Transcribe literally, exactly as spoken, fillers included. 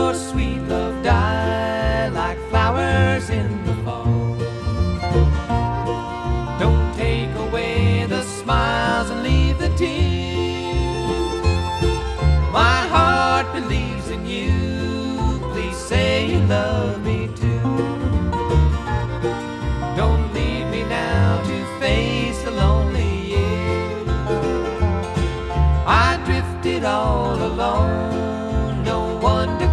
your sweet love die like flowers in the fall. Don't take away the smiles and leave the tears. My heart believes in you, please say you love me too. Don't leave me now to face the lonely years. I drifted all alone, no one to